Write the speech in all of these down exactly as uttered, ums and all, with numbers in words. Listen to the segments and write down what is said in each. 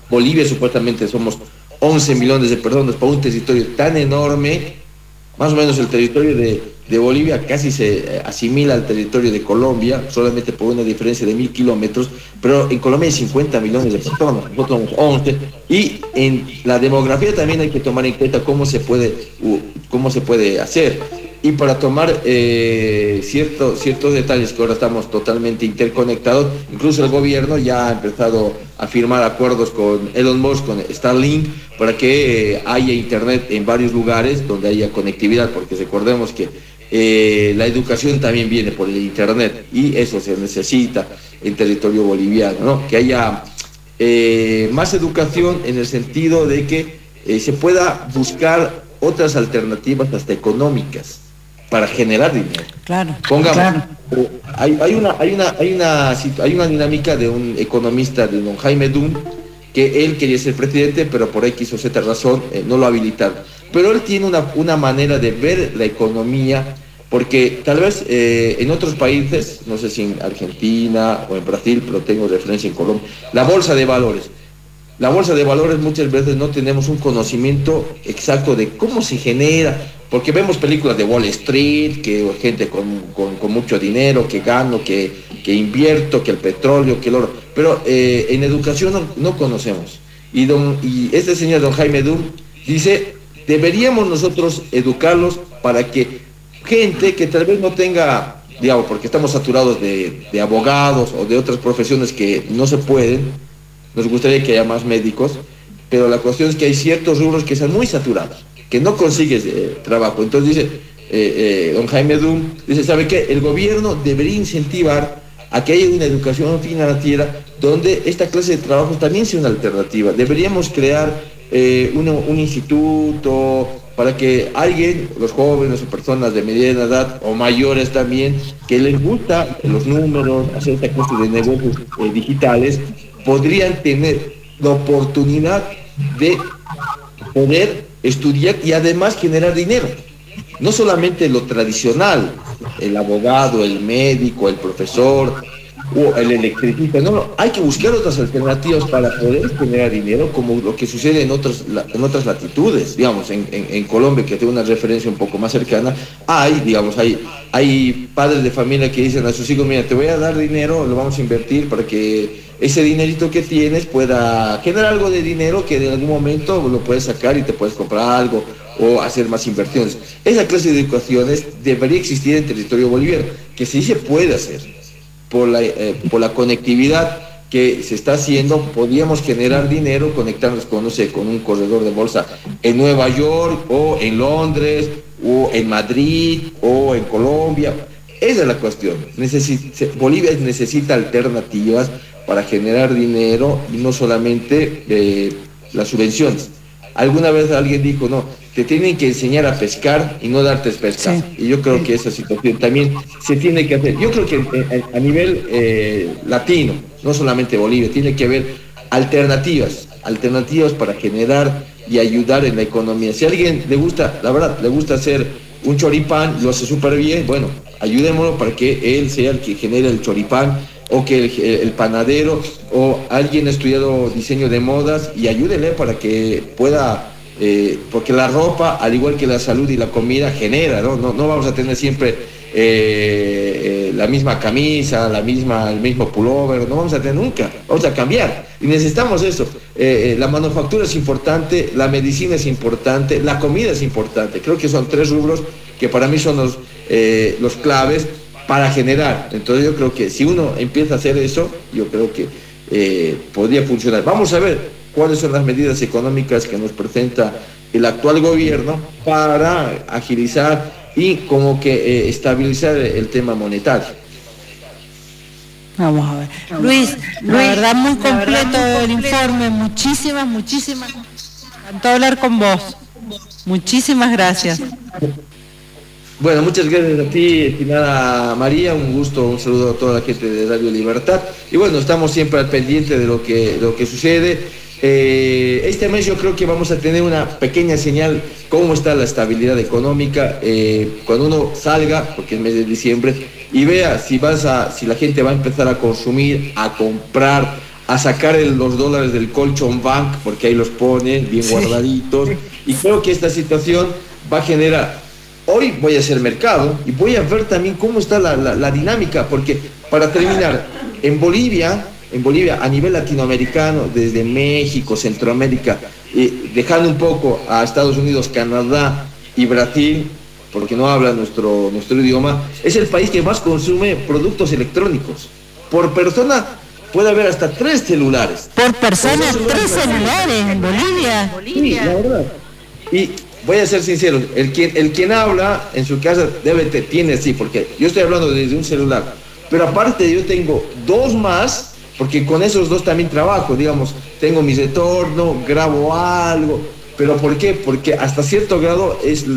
Bolivia supuestamente somos once millones de personas para un territorio tan enorme. Más o menos el territorio de, de Bolivia casi se asimila al territorio de Colombia, solamente por una diferencia de mil kilómetros, pero en Colombia hay cincuenta millones de personas, nosotros somos once, y en la demografía también hay que tomar en cuenta cómo se puede, cómo se puede hacer. Y para tomar eh, cierto, ciertos detalles que ahora estamos totalmente interconectados, incluso el gobierno ya ha empezado a firmar acuerdos con Elon Musk, con Starlink, para que eh, haya internet en varios lugares donde haya conectividad, porque recordemos que eh, la educación también viene por el internet y eso se necesita en territorio boliviano, ¿no? Que haya eh, más educación en el sentido de que eh, se pueda buscar otras alternativas hasta económicas para generar dinero. Claro. Pongamos, claro. Hay, hay, una, hay, una, hay, una, hay una dinámica de un economista, de don Jaime Dum, que él quería ser presidente, pero por X o Z razón eh, no lo habilitaron. Pero él tiene una, una manera de ver la economía, porque tal vez eh, en otros países, no sé si en Argentina o en Brasil, pero tengo referencia en Colombia, la bolsa de valores. La bolsa de valores muchas veces no tenemos un conocimiento exacto de cómo se genera, porque vemos películas de Wall Street, que gente con, con, con mucho dinero, que gano, que, que invierto, que el petróleo, que el oro, pero eh, en educación no, no conocemos. Y, don, y este señor, don Jaime Dum, dice, deberíamos nosotros educarlos para que gente que tal vez no tenga, digamos, porque estamos saturados de, de abogados o de otras profesiones que no se pueden, nos gustaría que haya más médicos, pero la cuestión es que hay ciertos rubros que están muy saturados, que no consigues eh, trabajo. Entonces dice, eh, eh, don Jaime Dum, dice, ¿sabe qué? El gobierno debería incentivar a que haya una educación financiera donde esta clase de trabajo también sea una alternativa. Deberíamos crear eh, uno, un instituto para que alguien, los jóvenes o personas de mediana edad o mayores también, que les gusta los números, hacer esta clase de negocios eh, digitales, podrían tener la oportunidad de poder estudiar y además generar dinero. No solamente lo tradicional, el abogado, el médico, el profesor o el electricista, no, no, hay que buscar otras alternativas para poder generar dinero, como lo que sucede en, otros, en otras latitudes, digamos, en, en, en Colombia, que tengo una referencia un poco más cercana, hay, digamos, hay, hay padres de familia que dicen a sus hijos, mira, te voy a dar dinero, lo vamos a invertir para que ese dinerito que tienes pueda generar algo de dinero que en algún momento lo puedes sacar y te puedes comprar algo o hacer más inversiones. Esa clase de educaciones debería existir en territorio boliviano, que sí se puede hacer. Por la, eh, por la conectividad que se está haciendo, podríamos generar dinero, conectarnos con, no sé, con un corredor de bolsa en Nueva York, o en Londres, o en Madrid, o en Colombia. Esa es la cuestión. Necesi- Bolivia necesita alternativas para generar dinero y no solamente eh, las subvenciones. Alguna vez alguien dijo, no, te tienen que enseñar a pescar y no darte pescar. Sí. Y yo creo que esa situación también se tiene que hacer. Yo creo que eh, a nivel eh, latino, no solamente Bolivia, tiene que haber alternativas, alternativas para generar y ayudar en la economía. Si a alguien le gusta, la verdad, le gusta hacer un choripán, lo hace súper bien, bueno, ayudémoslo para que él sea el que genere el choripán, o que el, el panadero o alguien ha estudiado diseño de modas y ayúdele para que pueda, eh, porque la ropa, al igual que la salud y la comida, genera, ¿no? No, no vamos a tener siempre eh, eh, la misma camisa, la misma, el mismo pullover, no vamos a tener nunca, vamos a cambiar y necesitamos eso. Eh, eh, la manufactura es importante, la medicina es importante, la comida es importante. Creo que son tres rubros que para mí son los, eh, los claves para generar. Entonces yo creo que si uno empieza a hacer eso, yo creo que eh, podría funcionar. Vamos a ver cuáles son las medidas económicas que nos presenta el actual gobierno para agilizar y como que eh, estabilizar el tema monetario. Vamos a ver. Luis, la verdad muy completo el informe, muchísimas, muchísimas. Me encantó hablar con vos. Muchísimas gracias. Bueno, muchas gracias a ti, estimada María, un gusto, un saludo a toda la gente de Radio Libertad. Y bueno, estamos siempre al pendiente de lo que, de lo que sucede. Eh, este mes yo creo que vamos a tener una pequeña señal cómo está la estabilidad económica eh, cuando uno salga, porque es mes de diciembre, y vea si vas a, si la gente va a empezar a consumir, a comprar, a sacar el, los dólares del colchón bank, porque ahí los pone bien sí. guardaditos, y creo que esta situación va a generar, hoy voy a hacer mercado, y voy a ver también cómo está la, la, la dinámica, porque para terminar, en Bolivia, en Bolivia a nivel latinoamericano, desde México, Centroamérica, eh, dejando un poco a Estados Unidos, Canadá y Brasil, porque no habla nuestro, nuestro idioma, es el país que más consume productos electrónicos. Por persona puede haber hasta tres celulares. Por persona, tres celulares en Bolivia. Sí, la verdad. Y voy a ser sincero, el quien, el quien habla en su casa debe, tiene sí, porque yo estoy hablando desde un celular, pero aparte yo tengo dos más, porque con esos dos también trabajo, digamos, tengo mi retorno, grabo algo. ¿Pero por qué? Porque hasta cierto grado es,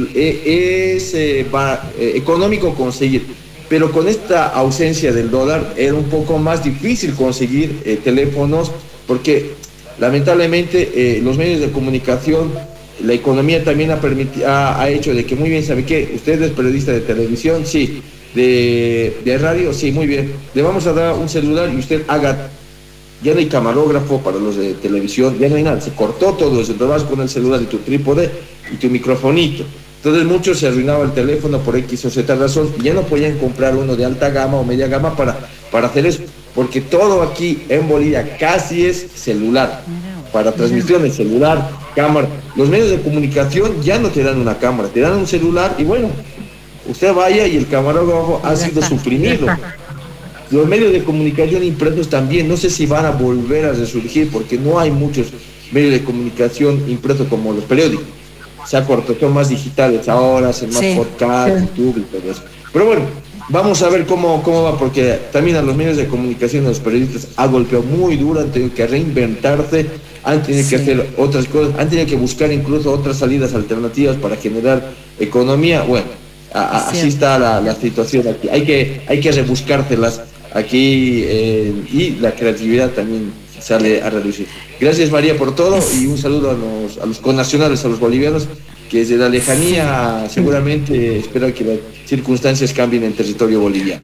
es eh, va, eh, económico conseguir, pero con esta ausencia del dólar era un poco más difícil conseguir eh, teléfonos, porque lamentablemente eh, los medios de comunicación, la economía también ha, permiti- ha, ha hecho de que, muy bien, ¿sabe qué? Usted es periodista de televisión, sí, de, de radio, sí, muy bien, le vamos a dar un celular y usted haga. Ya no hay camarógrafo para los de televisión, ya no hay nada, se cortó todo eso, te vas con el celular y tu trípode y tu microfonito. Entonces muchos se arruinaba el teléfono por X o Z razón y ya no podían comprar uno de alta gama o media gama para, para hacer eso, porque todo aquí en Bolivia casi es celular, para transmisiones, celular, cámara. Los medios de comunicación ya no te dan una cámara, te dan un celular y bueno, usted vaya y el camarógrafo ha sido suprimido. Los medios de comunicación impresos también, no sé si van a volver a resurgir, porque no hay muchos medios de comunicación impresos como los periódicos. Se acortó, son más digitales ahora, hacen más sí, podcast, sí. YouTube y todo eso. Pero bueno, vamos a ver cómo, cómo va, porque también a los medios de comunicación, a los periodistas, ha golpeado muy duro, han tenido que reinventarse, han tenido sí. que hacer otras cosas, han tenido que buscar incluso otras salidas alternativas para generar economía. Bueno, a, a, así está la, la situación aquí. Hay que, hay que rebuscárselas aquí eh, y la creatividad también sale a reducir. Gracias, María, por todo y un saludo a los, a los connacionales, a los bolivianos, que desde la lejanía seguramente esperan que las circunstancias cambien en territorio boliviano.